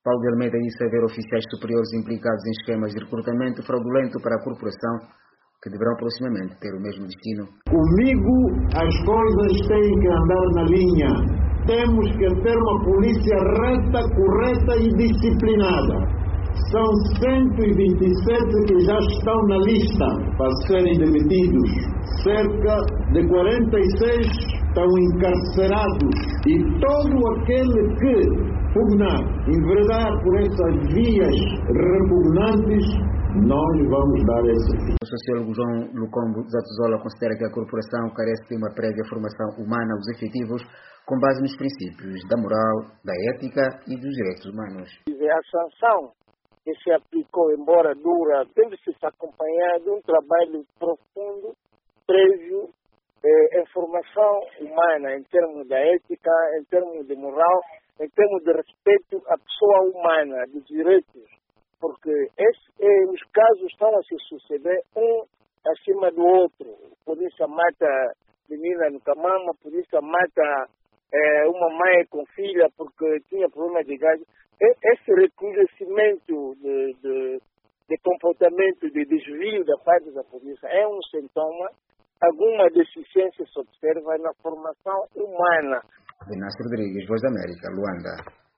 Paulo de Almeida disse haver oficiais superiores implicados em esquemas de recrutamento fraudulento para a corporação, que deverão proximamente ter o mesmo destino. Comigo as coisas têm que andar na linha. Temos que ter uma polícia reta, correta e disciplinada. São 127 que já estão na lista para serem demitidos. Cerca de 46 estão encarcerados. E todo aquele que pugnar, enveredar por essas vias repugnantes, nós vamos dar esse fim. O sociólogo João Lucombo Zatuzola considera que a corporação carece de uma prévia formação humana aos efetivos com base nos princípios da moral, da ética e dos direitos humanos. A sanção que se aplicou, embora dura, deve se acompanhar de um trabalho profundo, prévio, em formação humana, em termos da ética, em termos de moral, em termos de respeito à pessoa humana, dos direitos. Porque os casos estão a se suceder um acima do outro. A polícia mata menina no Camama, a polícia mata uma mãe com filha porque tinha problema de gás. Esse recrudescimento de comportamento, de desvio da parte da polícia é um sintoma. Alguma deficiência se observa na formação humana. Inácio Rodrigues, Voz da América, Luanda.